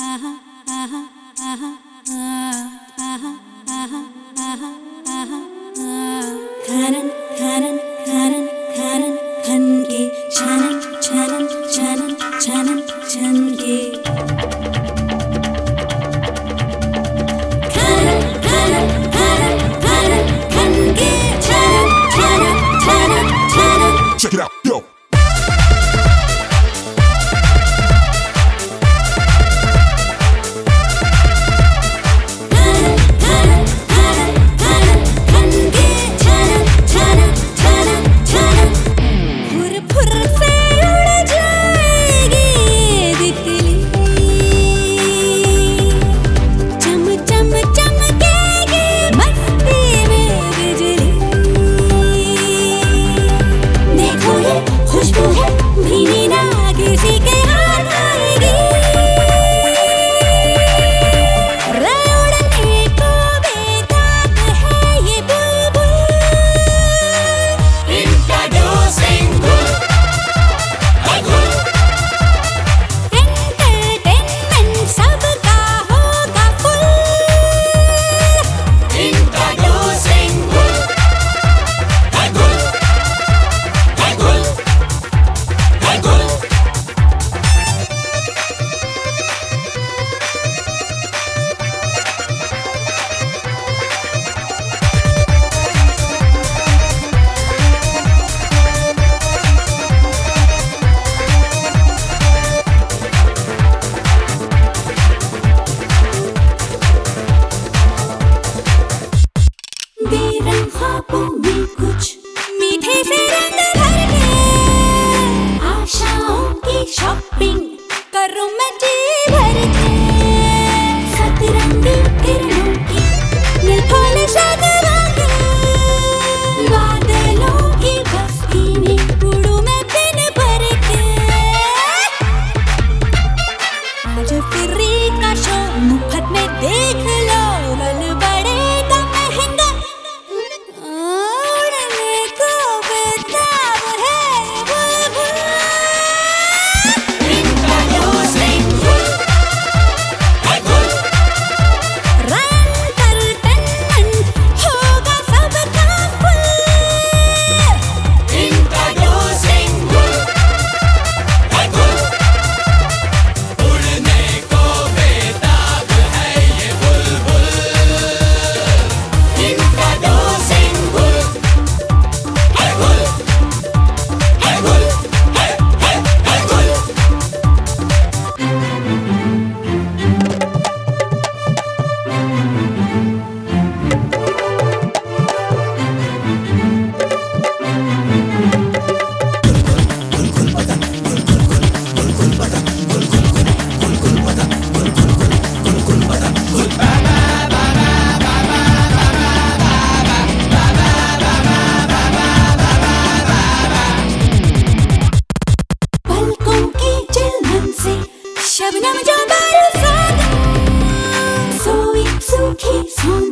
खनन खनन खनन खनन खन के छनन छनन छनन छनन छन के खनन खनन खनन खनन खन के छनन छनन छनन छनन। Check it out, yo. ख्वाबों में कुछ मीठे से रंग भर के आशाओं की शॉपिंग करूं मैं जी भर के सतरंगी किरणों की नील शगनों के बादलों की बस्ती में उड़ूं मैं दिन भर के आज फ्री का शो मुफ्त में देख लो बल बढ़ेगा महंगा शबनम जो बरसात सोई सूखी